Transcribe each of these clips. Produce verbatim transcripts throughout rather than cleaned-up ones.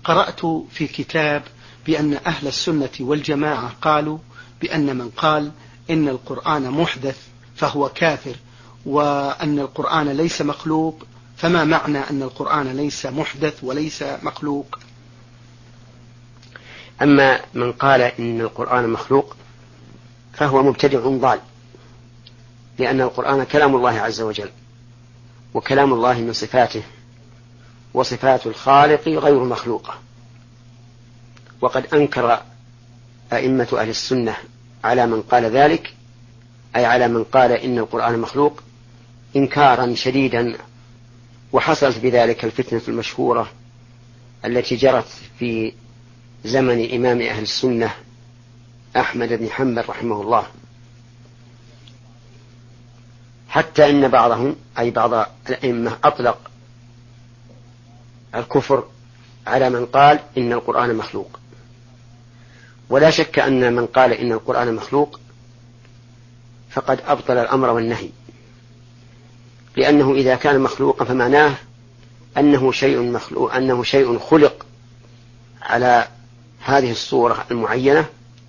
قرأت في كتاب بأن أهل السنة والجماعة قالوا بأن من قال إن القرآن محدث فهو كافر، وأن القرآن ليس مخلوق، فما معنى أن القرآن ليس محدث وليس مخلوق؟ أما من قال إن القرآن مخلوق فهو مبتدع ضال، لأن القرآن كلام الله عز وجل، وكلام الله من صفاته، وصفات الخالق غير مخلوقة. وقد أنكر أئمة أهل السنة على من قال ذلك، أي على من قال إن القرآن مخلوق، إنكارا شديدا، وحصلت بذلك الفتنة المشهورة التي جرت في زمن إمام أهل السنة أحمد بن حنبل رحمه الله، حتى إن بعضهم أي بعض الأئمة أطلق الكفر على من قال إن القرآن مخلوق. ولا شك أن من قال إن القرآن مخلوق فقد أبطل الأمر والنهي، لأنه إذا كان مخلوقا فمعناه أنه شيء مخلوق، أنه شيء خلق على هذه الصورة المعينة،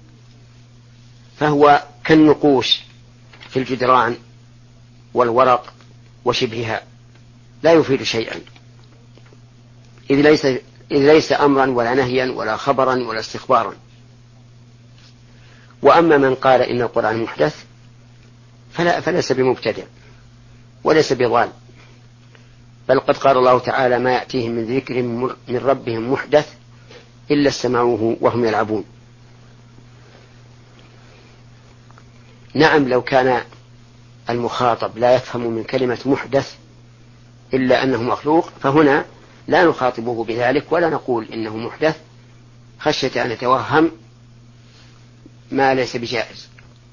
فهو كالنقوش في الجدران والورق وشبهها، لا يفيد شيئا، إذ ليس, إذ ليس أمرا ولا نهيا ولا خبرا ولا استخبارا. وأما من قال إن القرآن محدث فلا فليس بمبتدع وليس بضال، بل قد قال الله تعالى: ما يأتيهم من ذكر من ربهم محدث إلا استمعوه وهم يلعبون. نعم، لو كان المخاطب لا يفهم من كلمة محدث إلا أنه مخلوق فهنا لا نخاطبه بذلك ولا نقول إنه محدث خشية أن يتوهم ما ليس بجائز.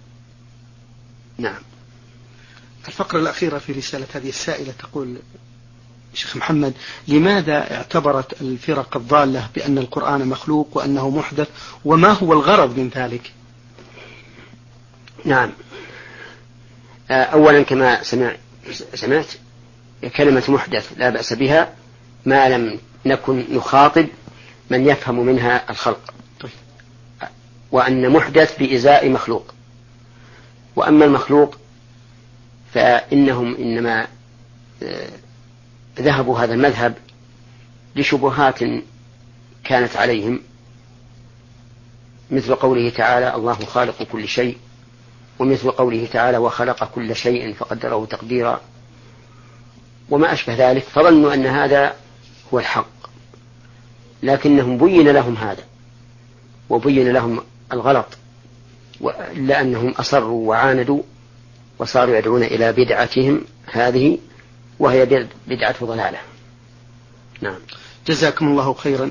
نعم. الفقرة الأخيرة في رسالة هذه السائلة تقول: شيخ محمد، لماذا اعتبرت الفرق الضالة بأن القرآن مخلوق وأنه محدث، وما هو الغرض من ذلك؟ نعم، أولا كما سمعت كلمة محدث لا بأس بها ما لم نكن نخاطب من يفهم منها الخلق، وأن محدث بإزاء مخلوق. وأما المخلوق فإنهم إنما ذهبوا هذا المذهب لشبهات كانت عليهم، مثل قوله تعالى: الله خالق كل شيء، ومثل قوله تعالى: وخلق كل شيء فقدره تقديرا، وما أشبه ذلك، فظنوا أن هذا هو الحق، لكنهم بين لهم هذا وبين لهم الغلط، لأنهم أصروا وعاندوا وصاروا يدعون إلى بدعتهم هذه، وهي بدعة ضلالة. نعم. جزاكم الله خيرا.